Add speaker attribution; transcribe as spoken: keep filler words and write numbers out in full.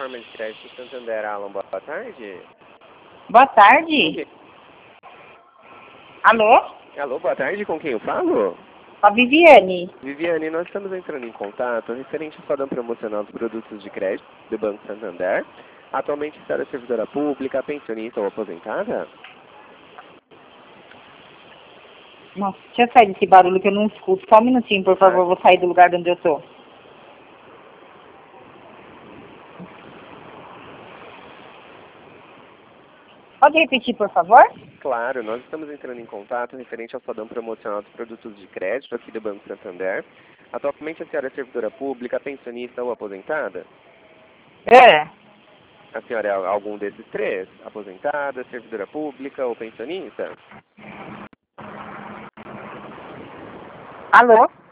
Speaker 1: plataforma de crédito Santander, Alan, boa tarde.
Speaker 2: Boa tarde. Alô?
Speaker 1: Alô, boa tarde, com quem eu falo?
Speaker 2: A Viviane.
Speaker 1: Viviane, nós estamos entrando em contato referente ao padrão promocional dos produtos de crédito do Banco Santander. Atualmente está servidora pública, pensionista ou aposentada?
Speaker 2: Nossa, deixa eu sair desse barulho que eu não escuto. Só um minutinho, por favor, eu vou sair do lugar de onde eu tô. Pode repetir, por favor?
Speaker 1: Claro, nós estamos entrando em contato referente ao padrão promocional dos produtos de crédito aqui do Banco Santander. Atualmente a senhora é servidora pública, pensionista ou aposentada?
Speaker 2: É.
Speaker 1: A senhora é algum desses três? Aposentada, servidora pública ou pensionista?
Speaker 2: Alô?